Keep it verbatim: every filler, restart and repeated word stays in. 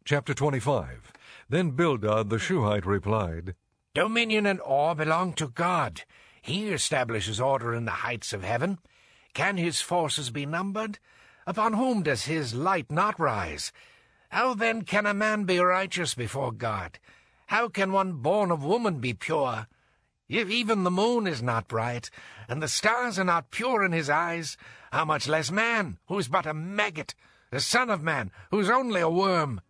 Chapter twenty-five. Then Bildad the Shuhite replied, Dominion and awe belong to God. He establishes order in the heights of heaven. Can his forces be numbered? Upon whom does his light not rise? How then can a man be righteous before God? How can one born of woman be pure? If even the moon is not bright, and the stars are not pure in his eyes, how much less man, who is but a maggot, the son of man, who is only a worm?